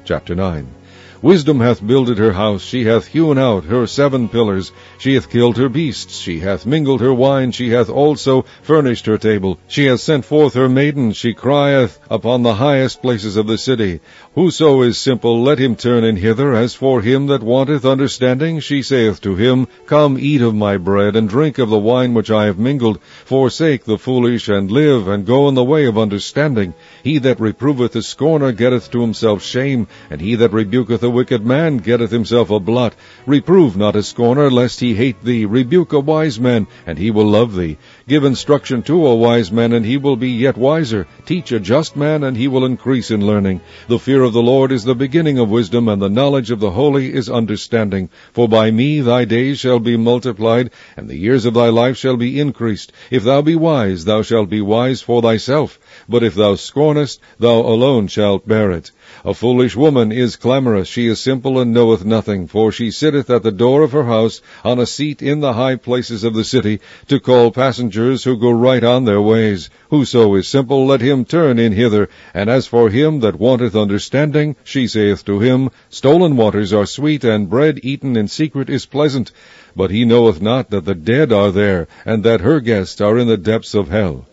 Chapter 9. Wisdom hath builded her house, she hath hewn out her 7 pillars. She hath killed her beasts, she hath mingled her wine, she hath also furnished her table. She hath sent forth her maidens, she crieth upon the highest places of the city. Whoso is simple, let him turn in hither. As for him that wanteth understanding, she saith to him, Come, eat of my bread, and drink of the wine which I have mingled. Forsake the foolish, and live, and go in the way of understanding. He that reproveth a scorner getteth to himself shame, and he that rebuketh a wicked man getteth himself a blot. Reprove not a scorner, lest he hate thee. Rebuke a wise man, and he will love thee. Give instruction to a wise man, and he will be yet wiser. Teach a just man, and he will increase in learning. The fear of the Lord is the beginning of wisdom, and the knowledge of the holy is understanding. For by me thy days shall be multiplied, and the years of thy life shall be increased. If thou be wise, thou shalt be wise for thyself. But if thou scornest, thou alone shalt bear it. A foolish woman is clamorous, she is simple and knoweth nothing, for she sitteth at the door of her house, on a seat in the high places of the city, to call passengers who go right on their ways. Whoso is simple, let him turn in hither. And as for him that wanteth understanding, she saith to him, Stolen waters are sweet, and bread eaten in secret is pleasant. But he knoweth not that the dead are there, and that her guests are in the depths of hell.